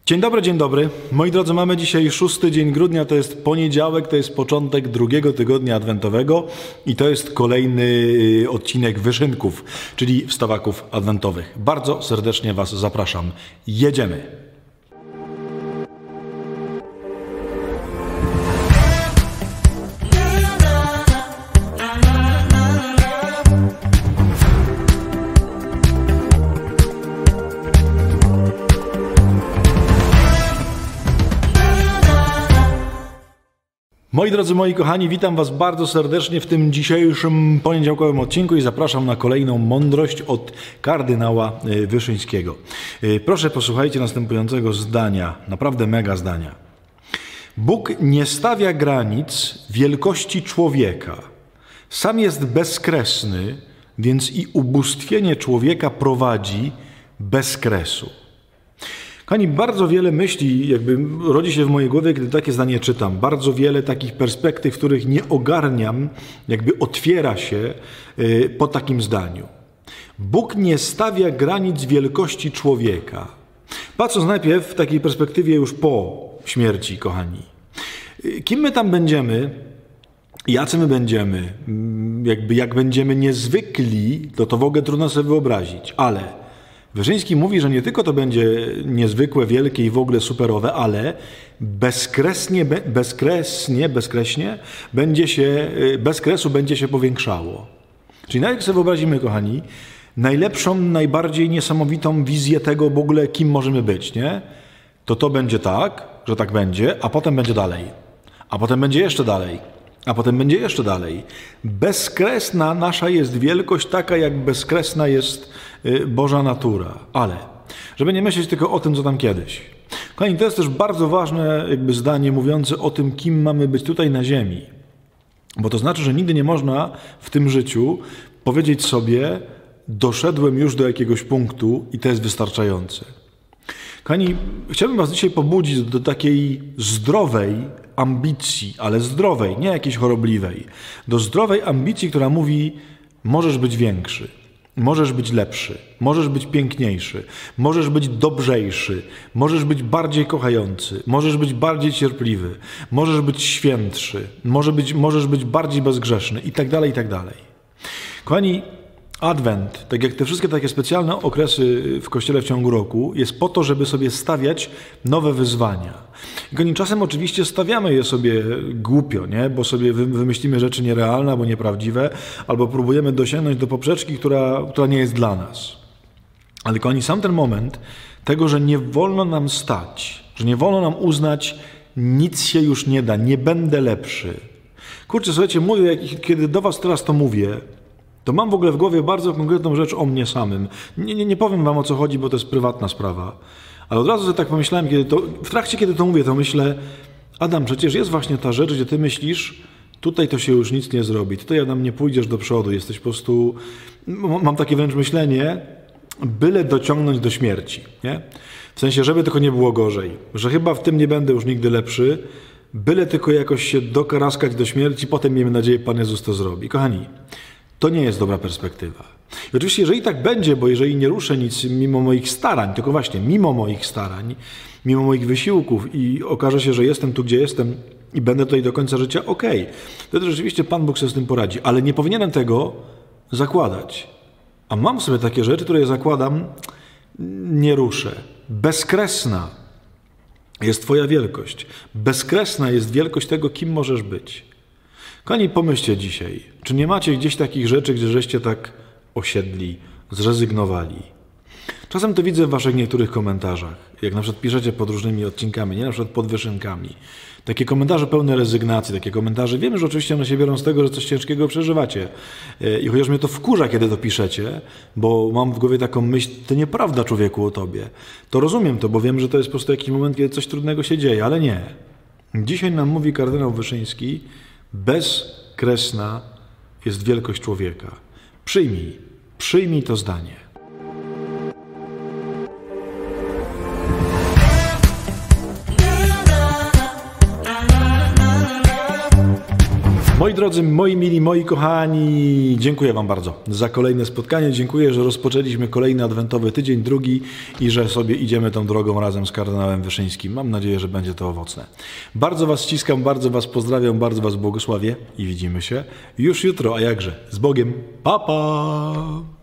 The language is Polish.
Dzień dobry, dzień dobry. Moi drodzy, mamy dzisiaj 6 dzień grudnia, to jest poniedziałek, to jest początek drugiego tygodnia adwentowego i to jest kolejny odcinek wyszynków, czyli wstawaków adwentowych. Bardzo serdecznie Was zapraszam. Jedziemy! Moi drodzy, moi kochani, witam Was bardzo serdecznie w tym dzisiejszym poniedziałkowym odcinku i zapraszam na kolejną mądrość od kardynała Wyszyńskiego. Proszę, posłuchajcie następującego zdania, naprawdę mega zdania. Bóg nie stawia granic wielkości człowieka. Sam jest bezkresny, więc i ubóstwienie człowieka prowadzi bez kresu. Kochani, bardzo wiele myśli rodzi się w mojej głowie, kiedy takie zdanie czytam. Bardzo wiele takich perspektyw, których nie ogarniam, otwiera się po takim zdaniu. Bóg nie stawia granic wielkości człowieka. Patrząc najpierw w takiej perspektywie już po śmierci, kochani. Kim my tam będziemy, jacy my będziemy, jak będziemy niezwykli, to w ogóle trudno sobie wyobrazić, ale Wyszyński mówi, że nie tylko to będzie niezwykłe, wielkie i w ogóle superowe, ale bez kresu będzie się powiększało. Czyli nawet jak sobie wyobrazimy, kochani, najlepszą, najbardziej niesamowitą wizję tego w ogóle, kim możemy być, nie? To będzie tak, że tak będzie, a potem będzie dalej. A potem będzie jeszcze dalej. A potem będzie jeszcze dalej. Bezkresna nasza jest wielkość, taka jak bezkresna jest Boża natura. Ale, żeby nie myśleć tylko o tym, co tam kiedyś. Kochani, to jest też bardzo ważne zdanie mówiące o tym, kim mamy być tutaj na ziemi. Bo to znaczy, że nigdy nie można w tym życiu powiedzieć sobie, doszedłem już do jakiegoś punktu i to jest wystarczające. Kochani, chciałbym Was dzisiaj pobudzić do takiej zdrowej ambicji, ale zdrowej, nie jakiejś chorobliwej. Do zdrowej ambicji, która mówi, możesz być większy, możesz być lepszy, możesz być piękniejszy, możesz być dobrzejszy, możesz być bardziej kochający, możesz być bardziej cierpliwy, możesz być świętszy, możesz być bardziej bezgrzeszny i tak dalej, i tak dalej. Kochani, Adwent, tak jak te wszystkie takie specjalne okresy w Kościele w ciągu roku, jest po to, żeby sobie stawiać nowe wyzwania. I czasem oczywiście stawiamy je sobie głupio, nie? Bo sobie wymyślimy rzeczy nierealne albo nieprawdziwe, albo próbujemy dosięgnąć do poprzeczki, która nie jest dla nas. Ale kochani, sam ten moment tego, że nie wolno nam stać, że nie wolno nam uznać, nic się już nie da, nie będę lepszy. Kurczę, słuchajcie, mówię, kiedy do Was teraz to mówię, to mam w ogóle w głowie bardzo konkretną rzecz o mnie samym. Nie powiem Wam, o co chodzi, bo to jest prywatna sprawa. Ale od razu sobie tak pomyślałem, w trakcie, kiedy to mówię, to myślę, Adam, przecież jest właśnie ta rzecz, gdzie Ty myślisz, tutaj to się już nic nie zrobi, tutaj Adam nie pójdziesz do przodu, jesteś po prostu, mam takie wręcz myślenie, byle dociągnąć do śmierci, nie? W sensie, żeby tylko nie było gorzej, że chyba w tym nie będę już nigdy lepszy, byle tylko jakoś się dokaraskać do śmierci, potem miejmy nadzieję, Pan Jezus to zrobi. Kochani, to nie jest dobra perspektywa. I oczywiście, jeżeli tak będzie, bo jeżeli nie ruszę nic mimo moich starań, tylko właśnie mimo moich starań, mimo moich wysiłków i okaże się, że jestem tu, gdzie jestem i będę tutaj do końca życia, okej. Wtedy rzeczywiście Pan Bóg sobie z tym poradzi, ale nie powinienem tego zakładać. A mam sobie takie rzeczy, które je zakładam, nie ruszę. Bezkresna jest Twoja wielkość. Bezkresna jest wielkość tego, kim możesz być. Kochani, pomyślcie dzisiaj, czy nie macie gdzieś takich rzeczy, gdzie żeście tak osiedli, zrezygnowali? Czasem to widzę w Waszych niektórych komentarzach, jak na przykład piszecie pod różnymi odcinkami, nie na przykład pod Wyszynkami. Takie komentarze pełne rezygnacji, takie komentarze, wiemy, że oczywiście one się biorą z tego, że coś ciężkiego przeżywacie. I chociaż mnie to wkurza, kiedy to piszecie, bo mam w głowie taką myśl, to nieprawda, człowieku, o Tobie. To rozumiem to, bo wiem, że to jest po prostu jakiś moment, kiedy coś trudnego się dzieje, ale nie. Dzisiaj nam mówi kardynał Wyszyński, bezkresna jest wielkość człowieka. Przyjmij to zdanie. Moi drodzy, moi mili, moi kochani, dziękuję Wam bardzo za kolejne spotkanie. Dziękuję, że rozpoczęliśmy kolejny adwentowy tydzień, drugi i że sobie idziemy tą drogą razem z kardynałem Wyszyńskim. Mam nadzieję, że będzie to owocne. Bardzo Was ściskam, bardzo Was pozdrawiam, bardzo Was błogosławię i widzimy się już jutro, a jakże, z Bogiem. Pa, pa!